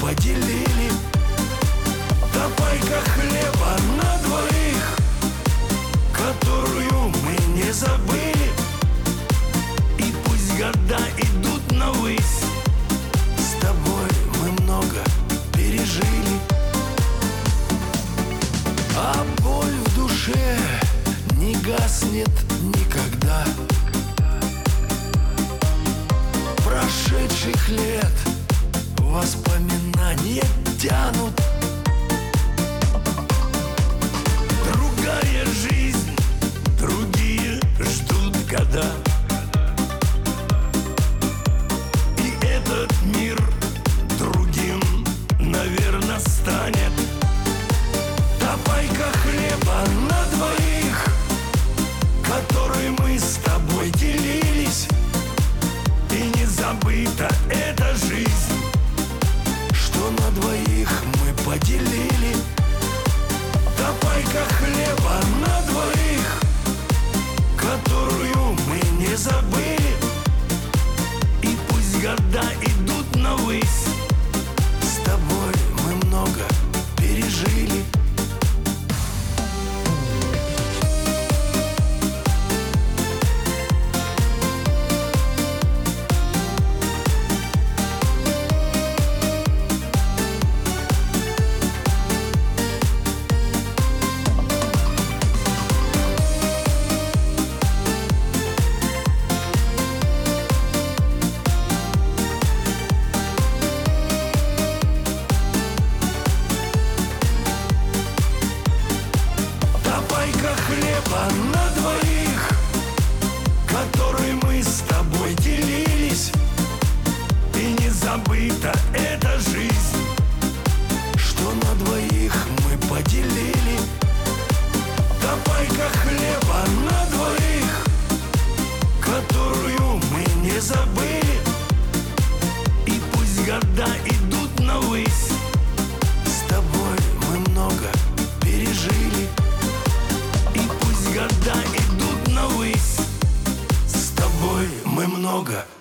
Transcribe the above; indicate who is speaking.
Speaker 1: поделили. Топайка хлеба на двоих, которую мы не забыли. И пусть года идут навысь, с тобой мы много пережили. А боль в душе не гаснет никогда. Прошедших лет воспоминания тянут. Другая жизнь, другие ждут года. И этот мир другим, наверное, станет. Топайка хлеба на двоих, который мы с тобой делились. И не забыта эта жизнь, что на двоих мы поделили. Топайка хлеба на двоих, которую мы не забыли. И пусть года идут навысь, с тобой мы много пережили. Хлеба на двоих, который мы с тобой делились. И не забыта эта жизнь, что на двоих мы поделили. Топайка хлеба на двоих, которую мы не забыли. И пусть года идут навысь, с тобой мы много пережили. Года идут навысь, с тобой мы много